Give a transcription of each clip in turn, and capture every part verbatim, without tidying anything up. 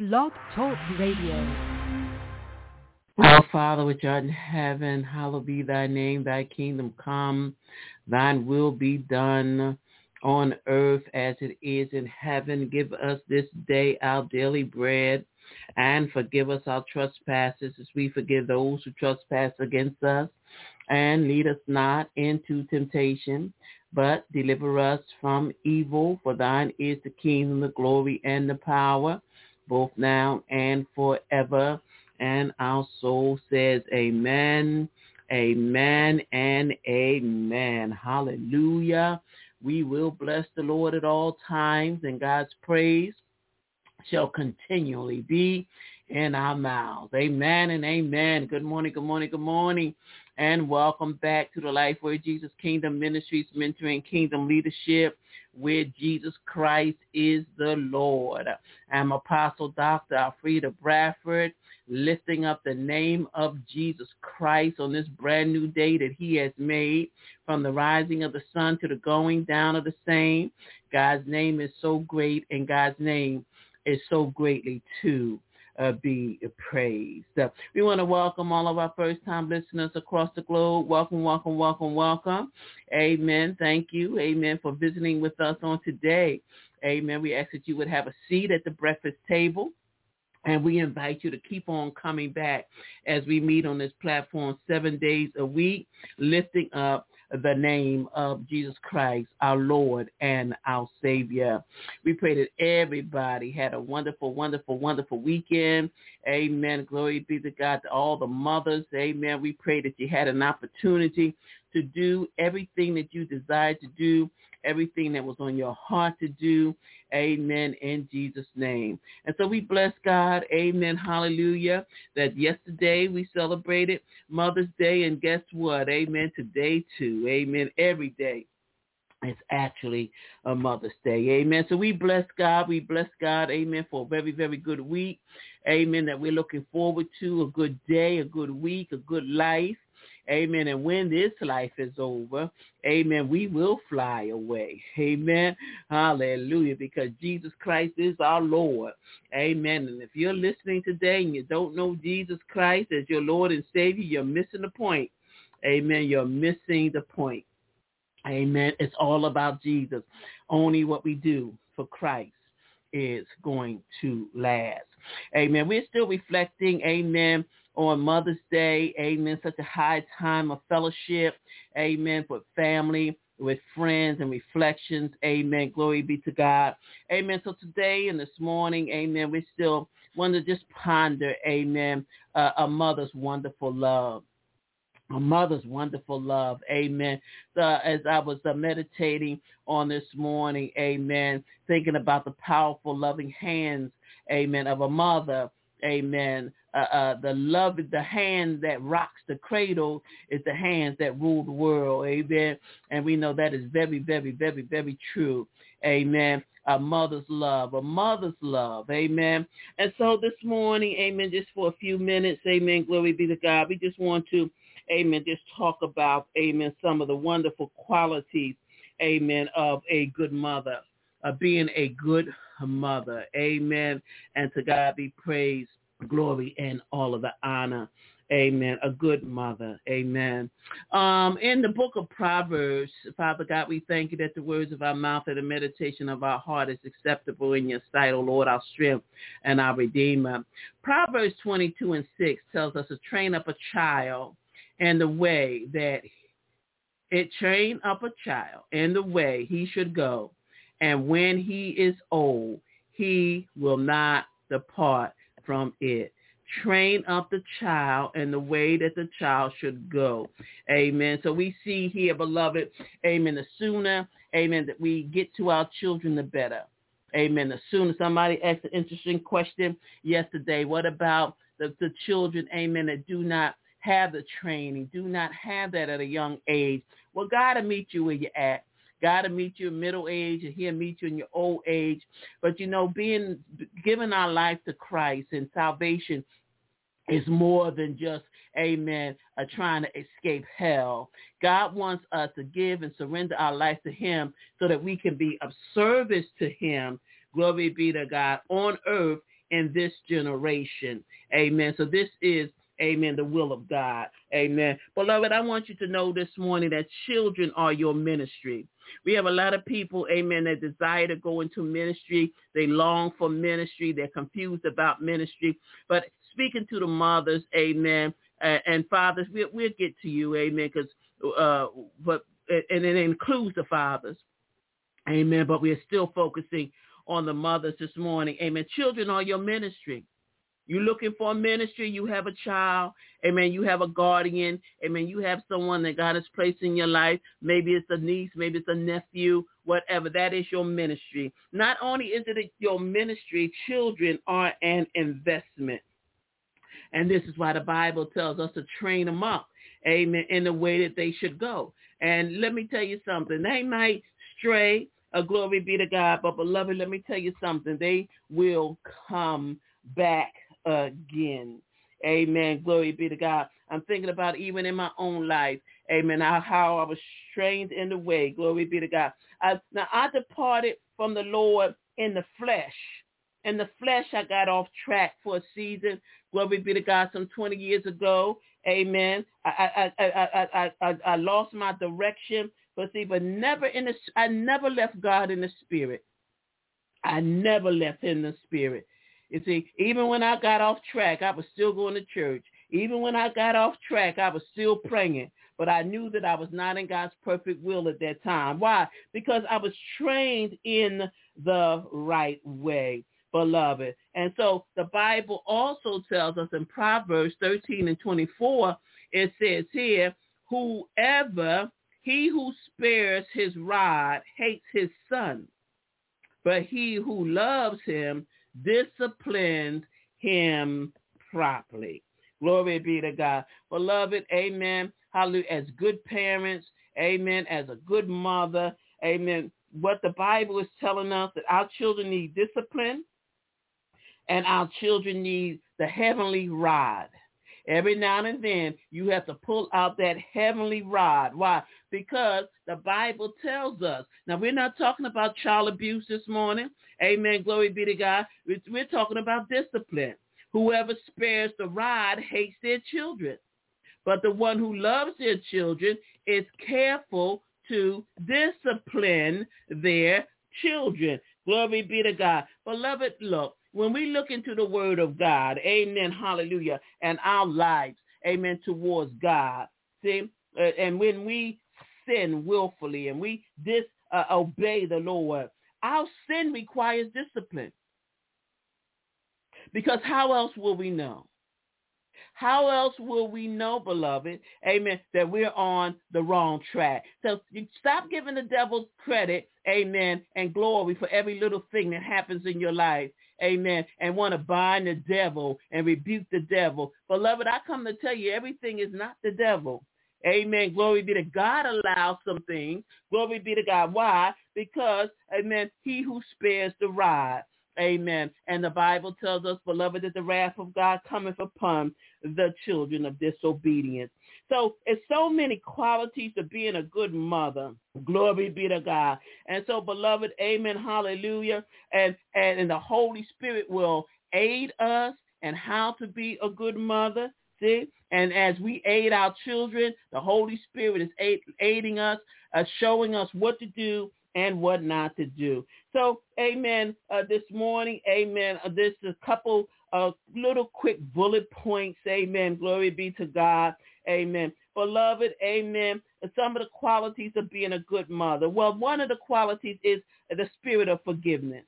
Blog Talk Radio. Our Father which art in heaven, hallowed be thy name, thy kingdom come, thine will be done on earth as it is in heaven. Give us this day our daily bread, and forgive us our trespasses as we forgive those who trespass against us. And lead us not into temptation, but deliver us from evil. For thine is the kingdom, the glory, and the power, both now and forever. And our soul says amen, amen, and amen. Hallelujah. We will bless the Lord at all times, and God's praise shall continually be in our mouths. Amen and amen. Good morning, good morning, good morning, and welcome back to the Life Where Jesus Kingdom Ministries, mentoring kingdom leadership, where Jesus Christ is the Lord. I'm Apostle Doctor Alfreda Bradford, lifting up the name of Jesus Christ on this brand new day that he has made, from the rising of the sun to the going down of the same. God's name is so great, and God's name is so greatly to uh, be praised. Uh, we want to welcome all of our first-time listeners across the globe. Welcome, welcome, welcome, welcome. Amen. Thank you. Amen for visiting with us on today. Amen. We ask that you would have a seat at the breakfast table. And we invite you to keep on coming back as we meet on this platform seven days a week, lifting up the name of Jesus Christ, our Lord and our Savior. We pray that everybody had a wonderful, wonderful, wonderful weekend. Amen. Glory be to God, to all the mothers. Amen. We pray that you had an opportunity to do everything that you desired to do, everything that was on your heart to do. Amen, in Jesus' name. And so we bless God. Amen, hallelujah, that yesterday we celebrated Mother's Day, and guess what? Amen, today too. Amen, every day. It's actually a Mother's Day. Amen. So we bless God. We bless God. Amen. For a very, very good week. Amen. That we're looking forward to a good day, a good week, a good life. Amen. And when this life is over, amen, we will fly away. Amen. Hallelujah. Because Jesus Christ is our Lord. Amen. And if you're listening today and you don't know Jesus Christ as your Lord and Savior, you're missing the point. Amen. You're missing the point. Amen. It's all about Jesus. Only what we do for Christ is going to last. Amen. We're still reflecting, amen, on Mother's Day. Amen. Such a high time of fellowship. Amen. With family, with friends, and reflections. Amen. Glory be to God. Amen. So today and this morning, amen, we still want to just ponder, amen, uh, a mother's wonderful love. A mother's wonderful love. Amen. So as I was uh, meditating on this morning, amen, thinking about the powerful, loving hands, amen, of a mother, amen. Uh, uh, the love, the hand that rocks the cradle is the hands that rule the world. Amen. And we know that is very, very, very, very true. Amen. A mother's love, a mother's love. Amen. And so this morning, amen, just for a few minutes, amen, glory be to God, we just want to, amen, just talk about, amen, some of the wonderful qualities, amen, of a good mother, uh, being a good mother. Amen. And to God be praise, glory, and all of the honor. Amen. A good mother. Amen. Um, in the book of Proverbs, Father God, we thank you that the words of our mouth and the meditation of our heart is acceptable in your sight, O Lord, our strength and our Redeemer. Proverbs twenty-two and six tells us to train up a child in the way that it train up a child in the way he should go. And when he is old, he will not depart from it. Train up the child in the way that the child should go. Amen. So we see here, beloved, amen, the sooner, amen, that we get to our children, the better. Amen. The sooner. Somebody asked an interesting question yesterday. What about the, the children, amen, that do not have the training, do not have that at a young age? Well, God will meet you where you're at. God will meet you in middle age, and he'll meet you in your old age. But, you know, being giving our life to Christ and salvation is more than just, amen, uh, trying to escape hell. God wants us to give and surrender our life to him so that we can be of service to him, glory be to God, on earth in this generation. Amen. So this is, amen, the will of God. Amen. Beloved, I want you to know this morning that children are your ministry. We have a lot of people, amen, that desire to go into ministry. They long for ministry. They're confused about ministry. But speaking to the mothers, amen, uh, and fathers, we, we'll get to you, amen, because, uh, but, and it includes the fathers, amen, but we are still focusing on the mothers this morning, amen. Children are your ministry. You're looking for a ministry, you have a child, amen, you have a guardian, amen, you have someone that God has placed in your life. Maybe it's a niece, maybe it's a nephew, whatever. That is your ministry. Not only is it your ministry, children are an investment. And this is why the Bible tells us to train them up, amen, in the way that they should go. And let me tell you something. They might stray, uh, glory be to God, but beloved, let me tell you something. They will come back again. Amen. Glory be to God. I'm thinking about even in my own life. Amen. How I was trained in the way. Glory be to God. I, now, I departed from the Lord in the flesh. In the flesh, I got off track for a season. Glory be to God. Some twenty years ago. Amen. I I I I I, I lost my direction. But see, but never in the. I never left God in the spirit. I never left in the spirit. You see, even when I got off track, I was still going to church. Even when I got off track, I was still praying. But I knew that I was not in God's perfect will at that time. Why? Because I was trained in the right way, beloved. And so the Bible also tells us in Proverbs thirteen and twenty-four, it says here, whoever, he who spares his rod hates his son, but he who loves him disciplines him properly. Glory be to God. Beloved, amen, hallelujah, as good parents, amen, as a good mother, amen, what the Bible is telling us that our children need discipline and our children need the heavenly rod. Every now and then, you have to pull out that heavenly rod. Why? Because the Bible tells us. Now, we're not talking about child abuse this morning. Amen. Glory be to God. We're talking about discipline. Whoever spares the rod hates their children. But the one who loves their children is careful to discipline their children. Glory be to God. Beloved, look. When we look into the word of God, amen, hallelujah, and our lives, amen, towards God, see, uh, and when we sin willfully and we disobey uh, the Lord, our sin requires discipline. Because how else will we know? How else will we know, beloved, amen, that we're on the wrong track? So you stop giving the devil credit, amen, and glory for every little thing that happens in your life. Amen. And want to bind the devil and rebuke the devil. Beloved, I come to tell you, everything is not the devil. Amen. Glory be to God. Allows some things. Glory be to God. Why? Because, amen, he who spares the rod. Amen. And the Bible tells us, beloved, that the wrath of God cometh upon the children of disobedience. So it's so many qualities of being a good mother. Glory be to God. And so, beloved, amen, hallelujah. And, and, and the Holy Spirit will aid us in how to be a good mother. See? And as we aid our children, the Holy Spirit is aid, aiding us, uh, showing us what to do and what not to do. So, amen, uh, this morning, amen, uh, this is a couple of little quick bullet points, amen, glory be to God, amen. Beloved, amen, some of the qualities of being a good mother. Well, one of the qualities is the spirit of forgiveness.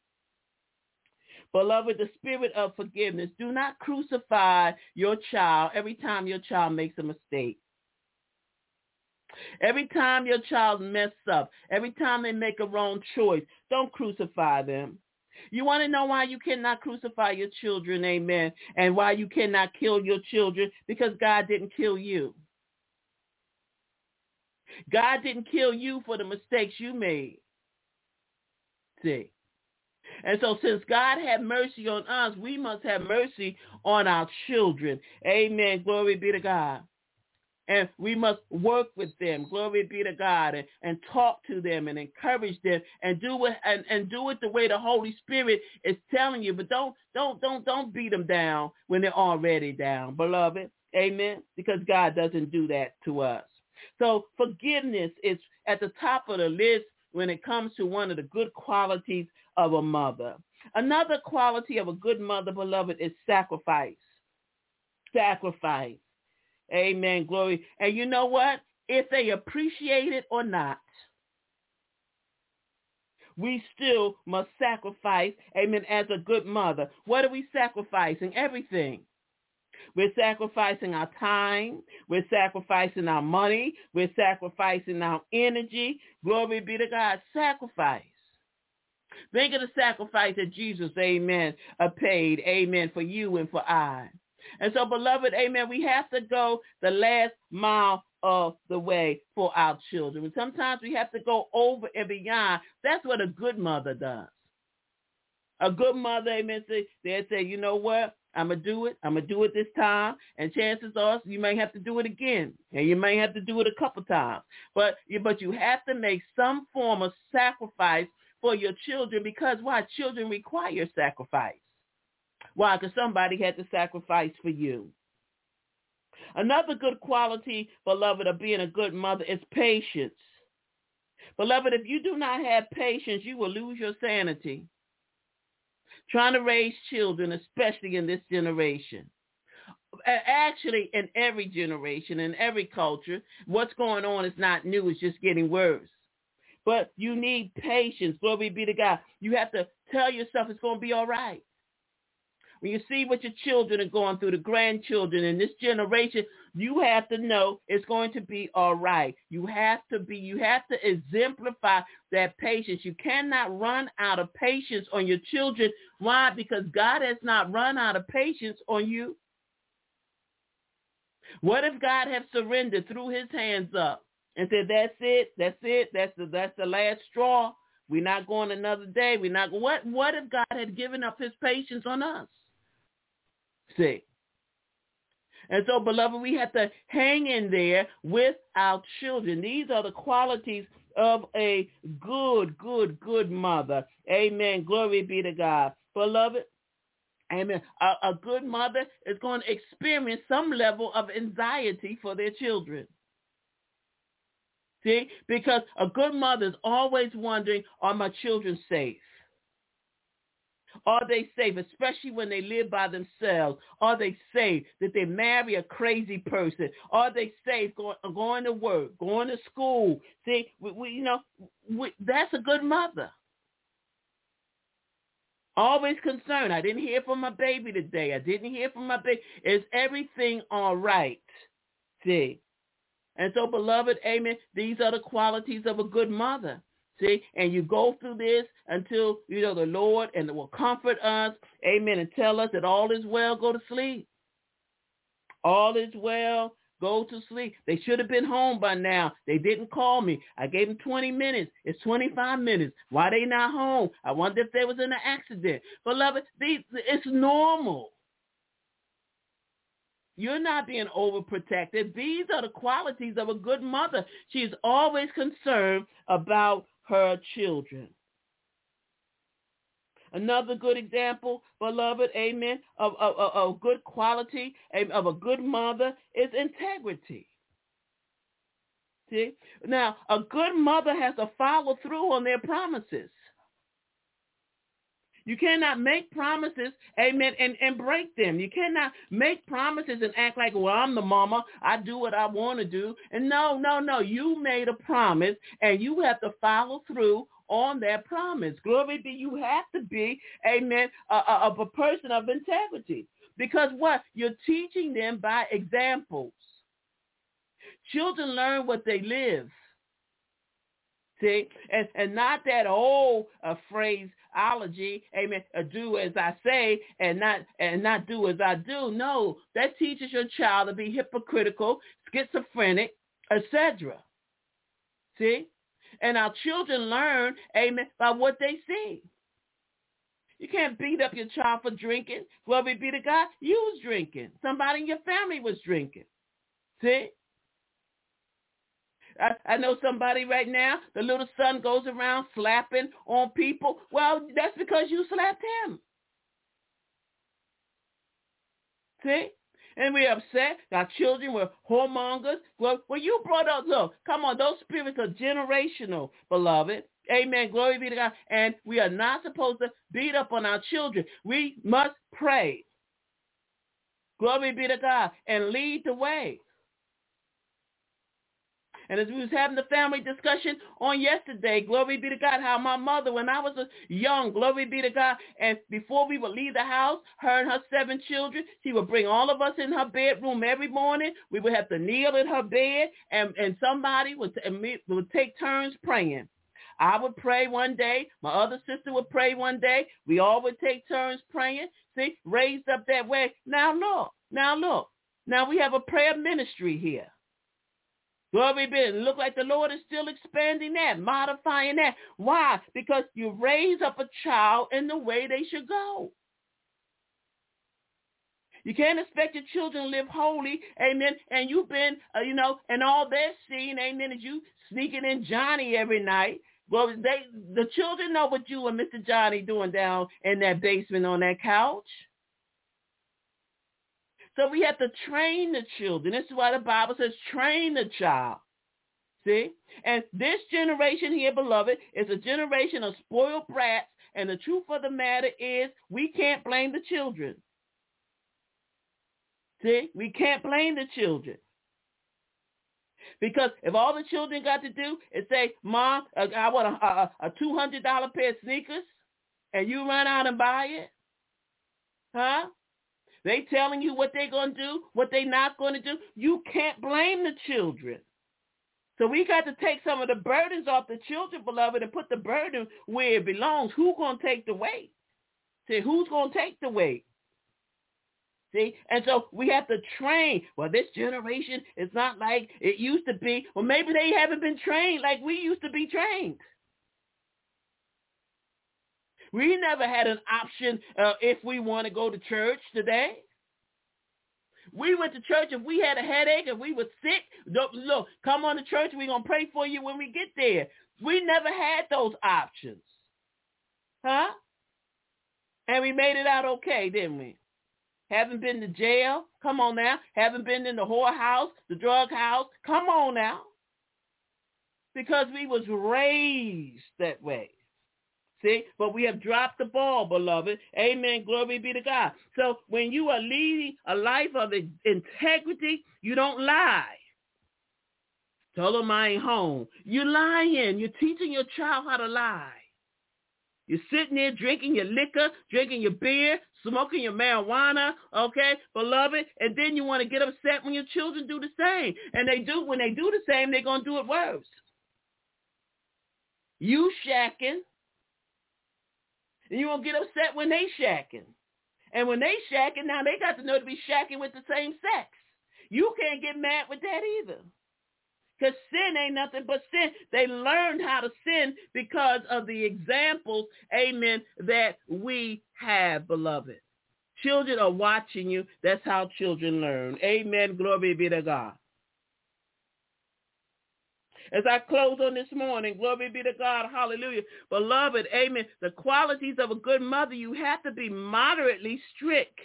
Beloved, the spirit of forgiveness. Do not crucify your child every time your child makes a mistake. Every time your child messes up, every time they make a wrong choice, don't crucify them. You want to know why you cannot crucify your children, amen, and why you cannot kill your children? Because God didn't kill you. God didn't kill you for the mistakes you made. See? And so since God had mercy on us, we must have mercy on our children. Amen. Glory be to God. And we must work with them. Glory be to God, and, and talk to them and encourage them and do it and, and do it the way the Holy Spirit is telling you. But don't don't don't don't beat them down when they're already down, beloved. Amen. Because God doesn't do that to us. So forgiveness is at the top of the list when it comes to one of the good qualities of a mother. Another quality of a good mother, beloved, is sacrifice. Sacrifice. Amen. Glory. And you know what? If they appreciate it or not, we still must sacrifice, amen, as a good mother. What are we sacrificing? Everything. We're sacrificing our time. We're sacrificing our money. We're sacrificing our energy. Glory be to God. Sacrifice. Think of the sacrifice that Jesus, amen, uh, paid, amen, for you and for I. And so, beloved, amen, we have to go the last mile of the way for our children. And sometimes we have to go over and beyond. That's what a good mother does. A good mother, amen, say, they'll say, you know what? I'm going to do it. I'm going to do it this time. And chances are you may have to do it again. And you may have to do it a couple times. But, but you have to make some form of sacrifice for your children because why? Children require sacrifice. Why? Because somebody had to sacrifice for you. Another good quality, beloved, of being a good mother is patience. Beloved, if you do not have patience, you will lose your sanity. Trying to raise children, especially in this generation. Actually, in every generation, in every culture, what's going on is not new. It's just getting worse. But you need patience. Glory be to God. You have to tell yourself it's going to be all right. When you see what your children are going through, the grandchildren in this generation, you have to know it's going to be all right. You have to be, you have to exemplify that patience. You cannot run out of patience on your children. Why? Because God has not run out of patience on you. What if God had surrendered, threw his hands up and said, that's it, that's it, that's the, that's the last straw. We're not going another day. We're not. What, what if God had given up his patience on us? See. And so, beloved, we have to hang in there with our children. These are the qualities of a good, good, good mother. Amen. Glory be to God. Beloved, amen. A, a good mother is going to experience some level of anxiety for their children. See, because a good mother is always wondering, are my children safe? Are they safe, especially when they live by themselves? Are they safe? Did they marry a crazy person? Are they safe going, going to work, going to school? See, we, we, you know, we, that's a good mother. Always concerned. I didn't hear from my baby today. I didn't hear from my baby. Is everything all right? See? And so, beloved, amen, these are the qualities of a good mother. See, and you go through this until, you know, the Lord and it will comfort us, amen, and tell us that all is well, go to sleep. All is well, go to sleep. They should have been home by now. They didn't call me. I gave them twenty minutes. It's twenty-five minutes. Why they not home? I wonder if they was in an accident. Beloved, these, it's normal. You're not being overprotected. These are the qualities of a good mother. She is always concerned about her children. Another good example, beloved, amen, of a good quality of a good mother is integrity. See? Now, a good mother has to follow through on their promises. You cannot make promises, amen, and, and break them. You cannot make promises and act like, well, I'm the mama. I do what I want to do. And no, no, no. You made a promise, and you have to follow through on that promise. Glory be, you have to be, amen, a, a, a person of integrity. Because what? You're teaching them by examples. Children learn what they live. See, and, and not that old uh, phraseology, amen, uh, do as I say and not and not do as I do. No, that teaches your child to be hypocritical, schizophrenic, et cetera. See, and our children learn, amen, by what they see. You can't beat up your child for drinking. Glory be to God. You was drinking. Somebody in your family was drinking. See? I, I know somebody right now, the little son goes around slapping on people. Well, that's because you slapped him. See? And we're upset. Our children were whoremongers. Well, well, you brought up, look, come on, those spirits are generational, beloved. Amen. Glory be to God. And we are not supposed to beat up on our children. We must pray. Glory be to God. And lead the way. And as we was having the family discussion on yesterday, glory be to God, how my mother, when I was young, glory be to God, and before we would leave the house, her and her seven children, she would bring all of us in her bedroom every morning. We would have to kneel in her bed, and, and somebody would, and we would take turns praying. I would pray one day. My other sister would pray one day. We all would take turns praying. See, raised up that way. Now look, now look. Now we have a prayer ministry here. Glory be. It look like the Lord is still expanding that, modifying that. Why? Because you raise up a child in the way they should go. You can't expect your children to live holy, amen, and you've been, uh, you know, and all they're seeing, amen, is you sneaking in Johnny every night. Well, they, the children know what you and Mister Johnny doing down in that basement on that couch. So we have to train the children. This is why the Bible says train the child. See? And this generation here, beloved, is a generation of spoiled brats. And the truth of the matter is we can't blame the children. See? We can't blame the children. Because if all the children got to do is say, Mom, I want a, a, a two hundred dollars pair of sneakers, and you run out and buy it, huh? They telling you what they're going to do, what they're not going to do. You can't blame the children. So we got to take some of the burdens off the children, beloved, and put the burden where it belongs. Who's going to take the weight? See, who's going to take the weight? See, and so we have to train. Well, this generation is not like it used to be. Well, maybe they haven't been trained like we used to be trained. We never had an option uh, if we want to go to church today. We went to church if we had a headache, if we were sick. Look, look come on to church. We're going to pray for you when we get there. We never had those options. Huh? And we made it out okay, didn't we? Haven't been to jail. Come on now. Haven't been in the whorehouse, the drug house. Come on now. Because we was raised that way. See, but we have dropped the ball, beloved. Amen. Glory be to God. So when you are leading a life of integrity, you don't lie. Tell them I ain't home. You're lying. You're teaching your child how to lie. You're sitting there drinking your liquor, drinking your beer, smoking your marijuana, okay, beloved, and then you want to get upset when your children do the same. And they do, when they do the same, they're going to do it worse. You shacking. And you won't get upset when they shacking. And when they shacking, now they got to know to be shacking with the same sex. You can't get mad with that either. Because sin ain't nothing but sin. They learned how to sin because of the examples, amen, that we have, beloved. Children are watching you. That's how children learn. Amen. Glory be to God. As I close on this morning, glory be to God, hallelujah. Beloved, amen, the qualities of a good mother, you have to be moderately strict.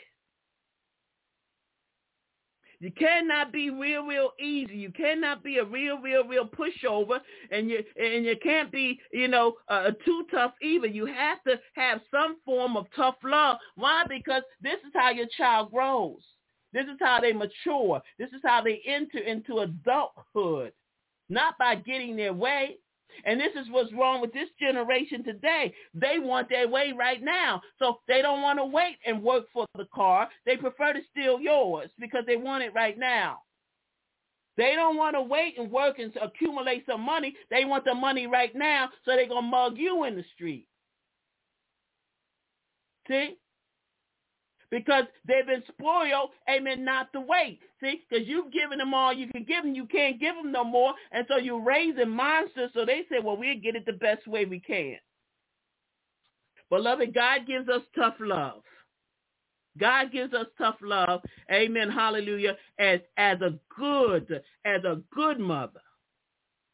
You cannot be real, real easy. You cannot be a real, real, real pushover, and you and you can't be, you know, uh, too tough either. You have to have some form of tough love. Why? Because this is how your child grows. This is how they mature. This is how they enter into adulthood. Not by getting their way. And this is what's wrong with this generation today. They want their way right now. So they don't want to wait and work for the car. They prefer to steal yours because they want it right now. They don't want to wait and work and accumulate some money. They want the money right now, so they're going to mug you in the street. See? Because they've been spoiled, amen, not to wait. See, because you've given them all you can give them. You can't give them no more. And so you're raising monsters. So they say, well, we'll get it the best way we can. Beloved, God gives us tough love. God gives us tough love, amen, hallelujah, as, as a good, as a good mother.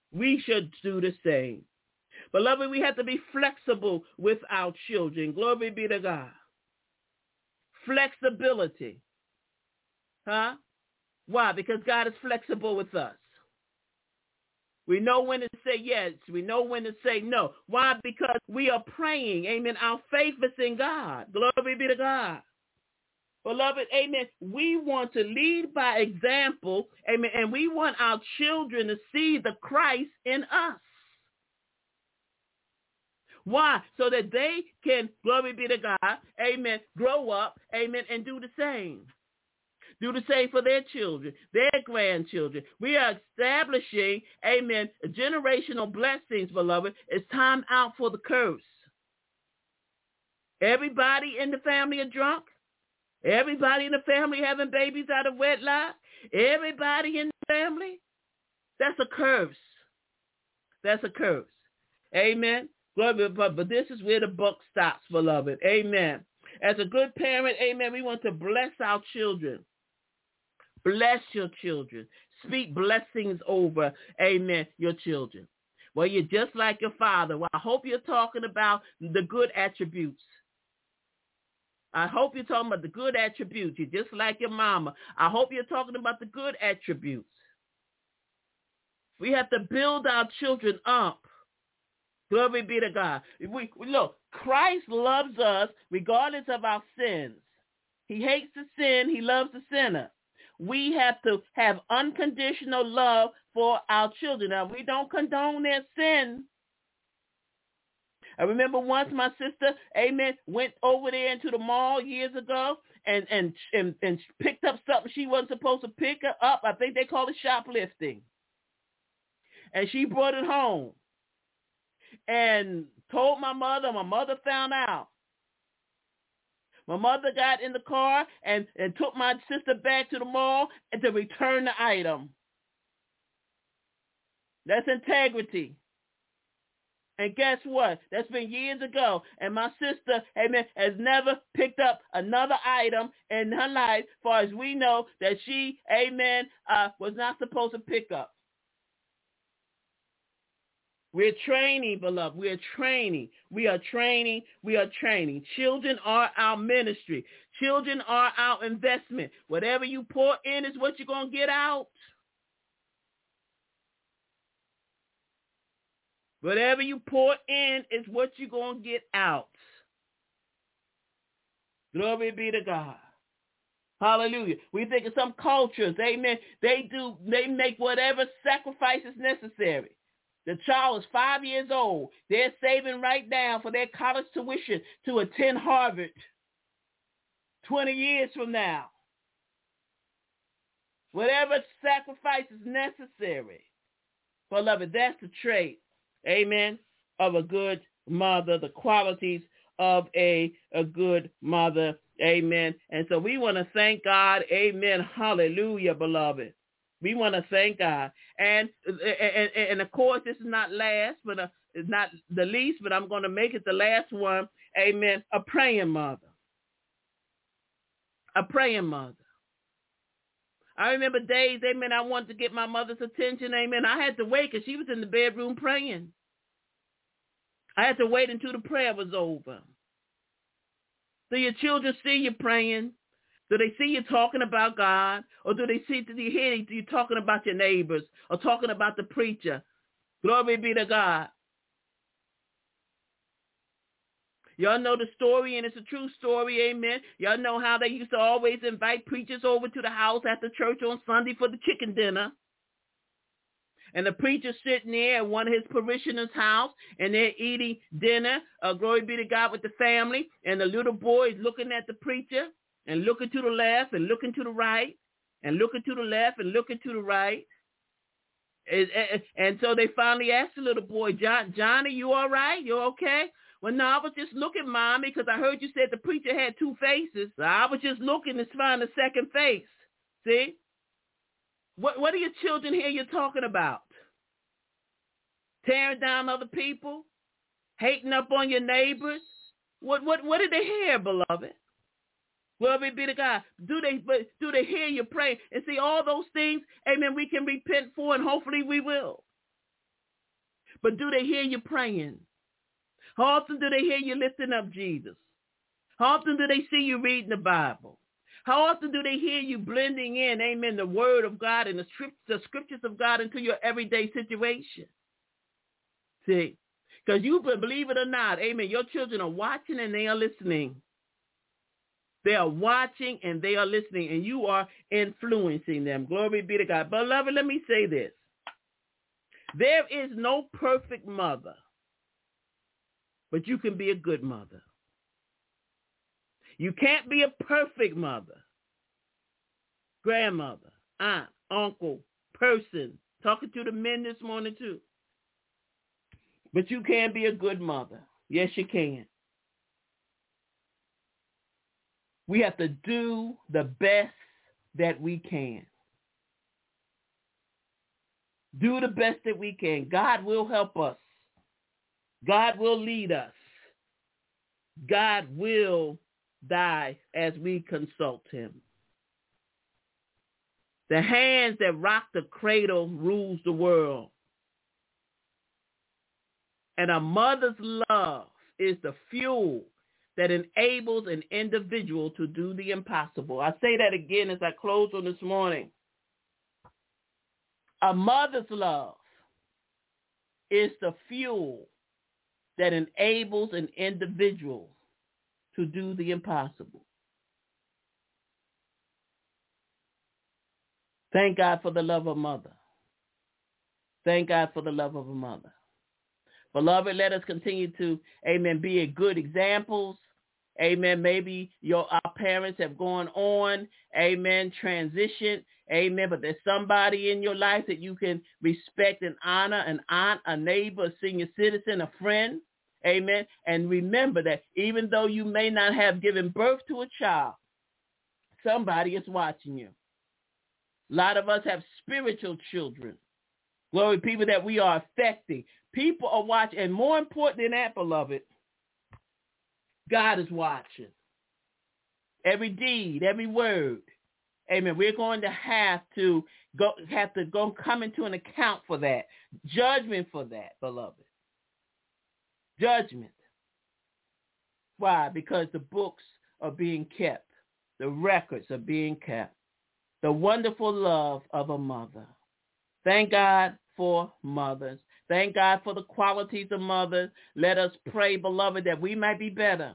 we should do the same. Beloved, we have to be flexible with our children. Glory be to God. Flexibility. Huh? Why? Because God is flexible with us. We know when to say yes. We know when to say no. Why? Because we are praying. Amen. Our faith is in God. Glory be to God. Beloved, amen, we want to lead by example, amen, and we want our children to see the Christ in us. Why? So that they can, glory be to God, amen, grow up, amen, and do the same. Do the same for their children, their grandchildren. We are establishing, amen, generational blessings, beloved. It's time out for the curse. Everybody in the family are drunk. Everybody in the family having babies out of wedlock. Everybody in the family. That's a curse. That's a curse. Amen. But, but this is where the buck stops, beloved. Amen. As a good parent, amen, we want to bless our children. Bless your children. Speak blessings over, amen, your children. Well, you're just like your father. Well, I hope you're talking about the good attributes. I hope you're talking about the good attributes. You're just like your mama. I hope you're talking about the good attributes. We have to build our children up. Glory be to God. We, we look, Christ loves us regardless of our sins. He hates the sin. He loves the sinner. We have to have unconditional love for our children. Now, we don't condone their sin. I remember once my sister, amen, went over there into the mall years ago and, and, and, and picked up something she wasn't supposed to pick up. I think they call it shoplifting. And she brought it home and told my mother. My mother found out. My mother got in the car and, and took my sister back to the mall and to return the item. That's integrity. And guess what? That's been years ago. And my sister, amen, has never picked up another item in her life, far as we know, that she, amen, uh, was not supposed to pick up. We're training, beloved. We are training. We are training. We are training. Children are our ministry. Children are our investment. Whatever you pour in is what you're going to get out. Whatever you pour in is what you're going to get out. Glory be to God. Hallelujah. We think of some cultures, amen. They do, they make whatever sacrifices necessary. The child is five years old. They're saving right now for their college tuition to attend Harvard twenty years from now. Whatever sacrifice is necessary. Beloved, that's the trait, amen, of a good mother, the qualities of a, a good mother, amen. And so we want to thank God, amen, hallelujah, beloved. We want to thank God. And, and, and of course, this is not last, but uh, not the least, but I'm going to make it the last one. Amen. A praying mother. A praying mother. I remember days, amen, I wanted to get my mother's attention, amen. I had to wait because she was in the bedroom praying. I had to wait until the prayer was over. Do your children see you praying? Do they see you talking about God? Or do they see, do you hear you talking about your neighbors or talking about the preacher? Glory be to God. Y'all know the story, and it's a true story, amen. Y'all know how they used to always invite preachers over to the house after church on Sunday for the chicken dinner. And the preacher sitting there at one of his parishioners' house, and they're eating dinner, uh, glory be to God, with the family, and the little boy is looking at the preacher, and looking to the left and looking to the right and looking to the left and looking to the right. And, and, and so they finally asked the little boy, John, Johnny, you all right? You okay? Well, no, I was just looking, Mommy, because I heard you said the preacher had two faces. So I was just looking to find a second face. See? What, what are your children hear you talking about? Tearing down other people? Hating up on your neighbors? What, what, what did they hear, beloved? Glory be to God. Do they do they hear you pray? And see, all those things, amen, we can repent for, and hopefully we will. But do they hear you praying? How often do they hear you lifting up Jesus? How often do they see you reading the Bible? How often do they hear you blending in, amen, the word of God and the, script, the scriptures of God into your everyday situation? See, because you believe it or not, amen, your children are watching and they are listening. They are watching and they are listening, and you are influencing them. Glory be to God. Beloved, let me say this. There is no perfect mother, but you can be a good mother. You can't be a perfect mother, grandmother, aunt, uncle, person. Talking to the men this morning too. But you can be a good mother. Yes, you can. We have to do the best that we can. Do the best that we can. God will help us. God will lead us. God will die as we consult him. The hands that rock the cradle rules the world. And a mother's love is the fuel that enables an individual to do the impossible. I say that again as I close on this morning. A mother's love is the fuel that enables an individual to do the impossible. Thank God for the love of a mother. Thank God for the love of a mother. Beloved, let us continue to, amen, be a good examples. Amen. Maybe your our parents have gone on, amen, transitioned, amen, but there's somebody in your life that you can respect and honor, an aunt, a neighbor, a senior citizen, a friend, amen. And remember that even though you may not have given birth to a child, somebody is watching you. A lot of us have spiritual children. Glory, people that we are affecting. People are watching, and more important than that, beloved, God is watching. Every deed, every word. Amen. We're going to have to go have to go come into an account for that. Judgment for that, beloved. Judgment. Why? Because the books are being kept. The records are being kept. The wonderful love of a mother. Thank God for mothers. Thank God for the qualities of mothers. Let us pray, beloved, that we might be better.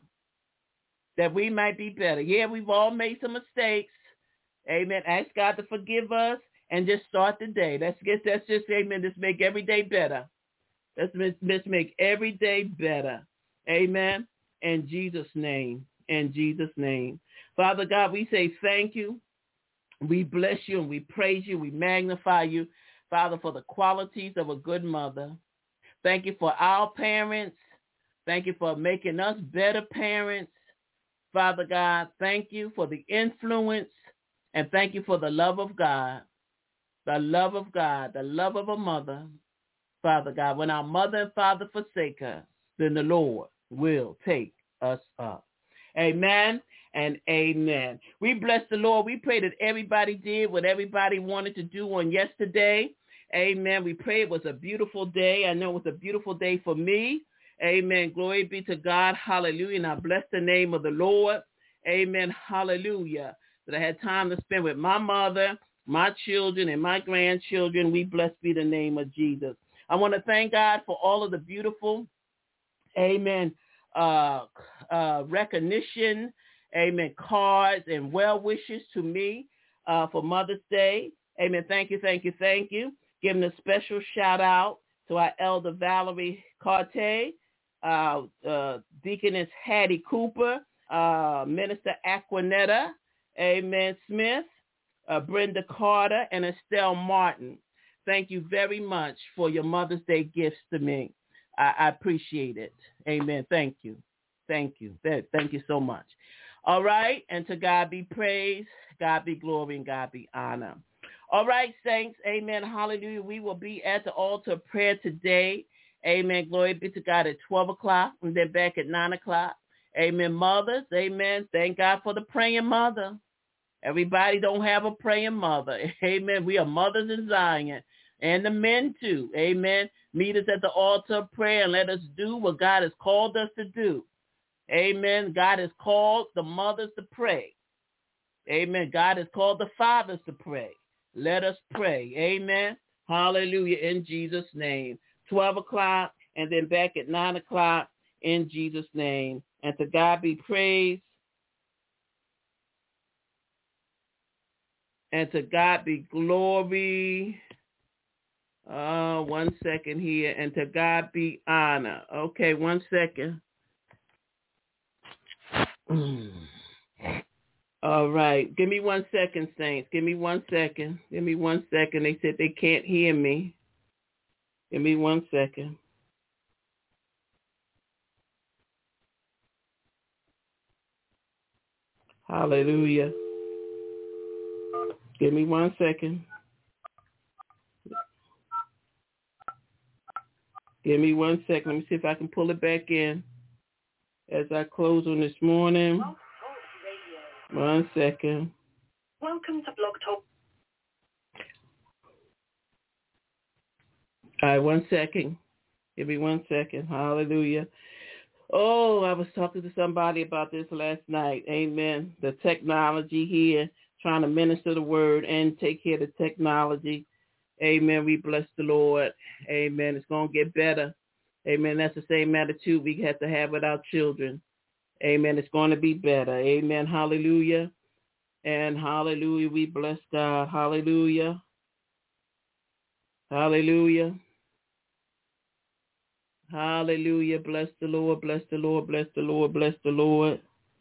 That we might be better. Yeah, we've all made some mistakes. Amen. Ask God to forgive us and just start the day. Let's get that's just amen. Let's make every day better. Let's, let's make every day better. Amen. In Jesus' name. In Jesus' name. Father God, we say thank you. We bless you and we praise you. We magnify you, Father, for the qualities of a good mother. Thank you for our parents. Thank you for making us better parents. Father God, thank you for the influence, and thank you for the love of God, the love of God, the love of a mother. Father God, when our mother and father forsake us, then the Lord will take us up. Amen and amen. We bless the Lord. We pray that everybody did what everybody wanted to do on yesterday. Amen. We pray it was a beautiful day. I know it was a beautiful day for me. Amen. Glory be to God. Hallelujah. And I bless the name of the Lord. Amen. Hallelujah. That I had time to spend with my mother, my children, and my grandchildren. We bless be the name of Jesus. I want to thank God for all of the beautiful, amen, uh, uh, recognition, amen, cards and well wishes to me uh, for Mother's Day. Amen. Thank you, thank you, thank you. Giving a special shout out to our Elder Valerie Carte, uh, uh, Deaconess Hattie Cooper, uh, Minister Aquanetta, amen, Smith, uh, Brenda Carter, and Estelle Martin. Thank you very much for your Mother's Day gifts to me. I, I appreciate it. Amen. Thank you. Thank you. Thank you so much. All right. And to God be praise, God be glory, and God be honor. All right, saints. Amen. Hallelujah. We will be at the altar of prayer today. Amen. Glory be to God at twelve o'clock and then back at nine o'clock. Amen. Mothers. Amen. Thank God for the praying mother. Everybody don't have a praying mother. Amen. We are mothers in Zion. and the men too. Amen. Meet us at the altar of prayer and let us do what God has called us to do. Amen. God has called the mothers to pray. Amen. God has called the fathers to pray. Let us pray. Amen. Hallelujah. In Jesus' name. twelve o'clock and then back at nine o'clock in Jesus' name. And to God be praised. And to God be glory. Uh, one second here. And to God be honor. Okay, one second. All right. Give me one second, saints. Give me one second. Give me one second. They said they can't hear me. Give me one second. Hallelujah. Give me one second. Give me one second. Let me see if I can pull it back in as I close on this morning. One second. Welcome to Blog Talk. All right, one second. Give me one second. Hallelujah. Oh, I was talking to somebody about this last night. Amen. The technology here, trying to minister the word and take care of the technology. Amen. We bless the Lord. Amen. It's going to get better. Amen. That's the same attitude we have to have with our children. Amen. It's going to be better. Amen. Hallelujah. And hallelujah. We bless God. Hallelujah. Hallelujah. Hallelujah. Bless the Lord. Bless the Lord. Bless the Lord. Bless the Lord.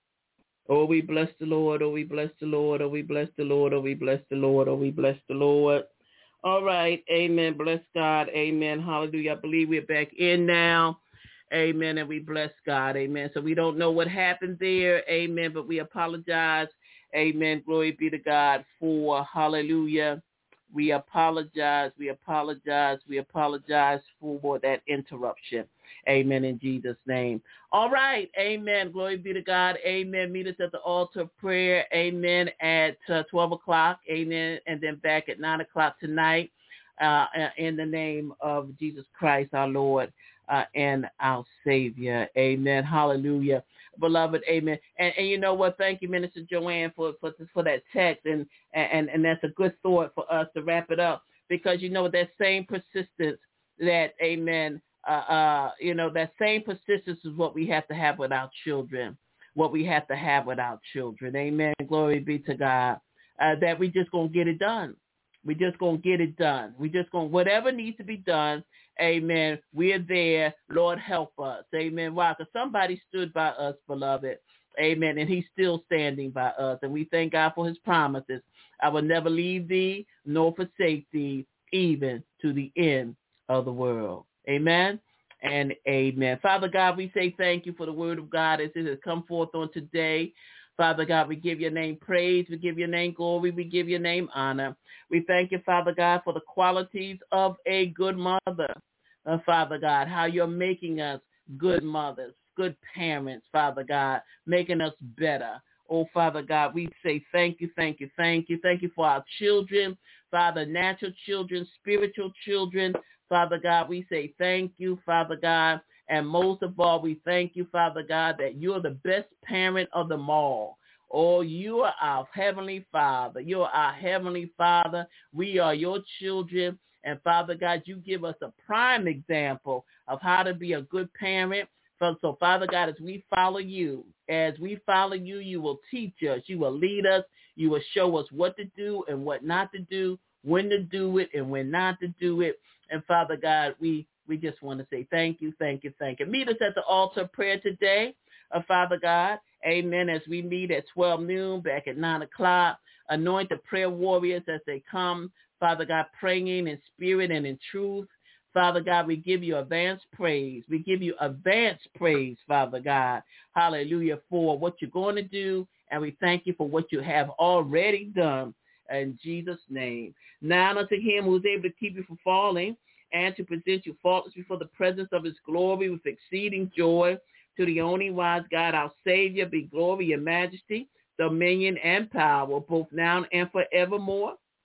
Oh, we bless the Lord. Oh, we bless the Lord. Oh, we bless the Lord. Oh, we bless the Lord. Oh, we bless the Lord. All right. Amen. Bless God. Amen. Hallelujah. I believe we're back in now. Amen. And we bless God. Amen. So we don't know what happened there. Amen. But we apologize. Amen. Glory be to God for hallelujah. We apologize. We apologize. We apologize for that interruption. Amen. In Jesus' name. All right. Amen. Glory be to God. Amen. Meet us at the altar of prayer. Amen. At uh, twelve o'clock. Amen. And then back at nine o'clock tonight. Uh, in the name of Jesus Christ, our Lord uh, and our Savior. Amen. Hallelujah. Beloved, amen. And, and you know what? Thank you, Minister Joanne, for, for for that text. And, and, and that's a good thought for us to wrap it up. Because, you know, that same persistence that, amen, uh, uh, you know, that same persistence is what we have to have with our children, what we have to have with our children. Amen. Glory be to God. Uh, that we just going to get it done. We just going to get it done. We just going to, whatever needs to be done, amen, we're there. Lord, help us. Amen. Why? Because somebody stood by us, beloved. Amen. And he's still standing by us. And we thank God for his promises. I will never leave thee nor forsake thee, even to the end of the world. Amen and amen. Father God, we say thank you for the word of God as it has come forth on today. Father God, we give your name praise. We give your name glory. We give your name honor. We thank you, Father God, for the qualities of a good mother. Uh, Father God, how you're making us good mothers, good parents, Father God, making us better. Oh, Father God, we say thank you, thank you, thank you. Thank you for our children, Father, natural children, spiritual children. Father God, we say thank you, Father God. And most of all, we thank you, Father God, that you're the best parent of them all. Oh, you are our heavenly Father. You're our heavenly Father. We are your children. And Father God, you give us a prime example of how to be a good parent. So, Father God, as we follow you, as we follow you, you will teach us. You will lead us. You will show us what to do and what not to do, when to do it and when not to do it. And Father God, we We just want to say thank you, thank you, thank you. Meet us at the altar of prayer today, uh, Father God. Amen. As we meet at twelve noon, back at nine o'clock. Anoint the prayer warriors as they come, Father God, praying in spirit and in truth. Father God, we give you advanced praise. We give you advanced praise, Father God. Hallelujah, for what you're going to do. And we thank you for what you have already done in Jesus' name. Now unto him who is able to keep you from falling and to present you faultless before the presence of his glory with exceeding joy. To the only wise God, our Savior, be glory and majesty, dominion and power, both now and forevermore.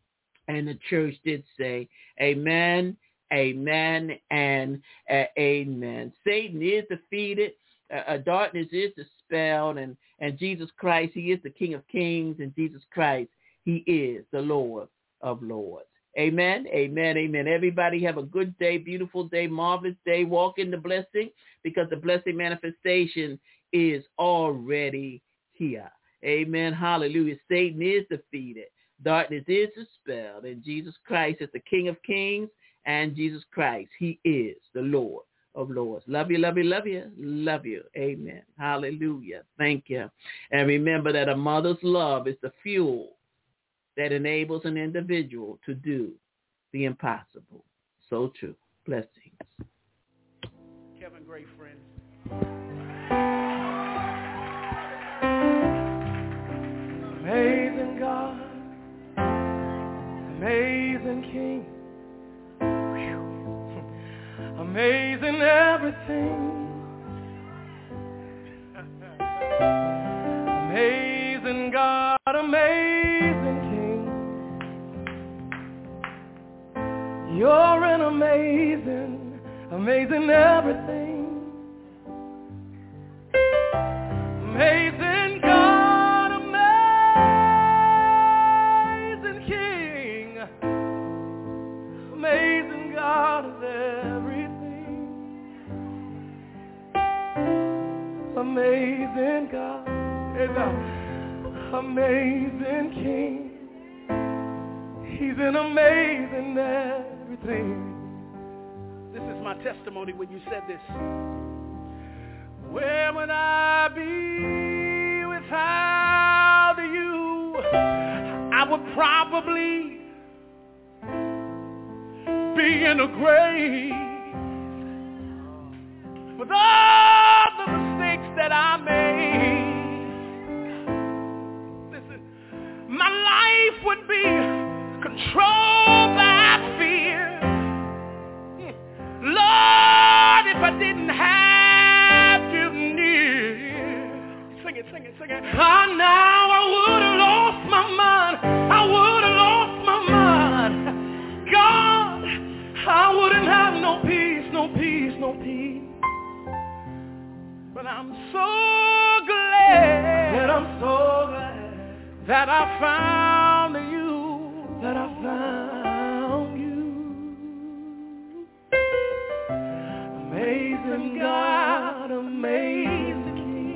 And the church did say, amen, amen, and uh, amen. Satan is defeated. Uh, darkness is dispelled. And, and Jesus Christ, he is the King of Kings. And Jesus Christ, he is the Lord of Lords. Amen, amen, amen. Everybody have a good day, beautiful day, marvelous day. Walk in the blessing because the blessing manifestation is already here. Amen, hallelujah. Satan is defeated. Darkness is dispelled, and Jesus Christ is the King of Kings, and Jesus Christ, he is the Lord of Lords. Love you, love you, love you, love you. Amen. Hallelujah. Thank you. And remember that a mother's love is the fuel that enables an individual to do the impossible. So true. Blessings. Kevin, great friends. Amazing God. Amazing King, amazing everything, amazing God, amazing King, you're an amazing, amazing everything, amazing God. Amazing God of everything, amazing God, amazing King, he's an amazing everything. This is my testimony when you said this. Where would I be without you? I would probably be in a grave with all the mistakes that I made. Listen, my life would be controlled by fear. Lord, if I didn't have you near. Sing it, sing it, sing it. Oh, now I would have lost my mind. I would have lost my mind. God, I wouldn't have no peace, no peace, no peace. But I'm so glad, that I'm so glad that I found you, that I found you. Amazing God, amazing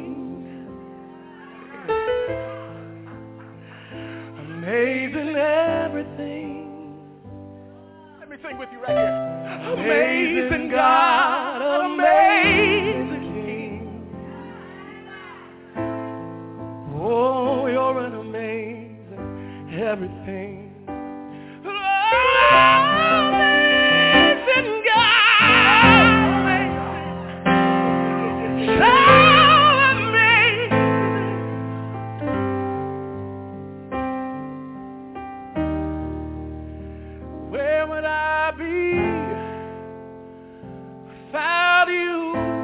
King, amazing everything. Sing with you right here. Amazing God, amazing King. Oh, you're an amazing everything. Amazing God, so amazing. Where would I be without you?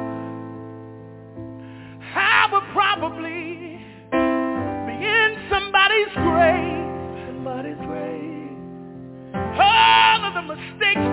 I would probably be in somebody's grave, somebody's grave. All of the mistakes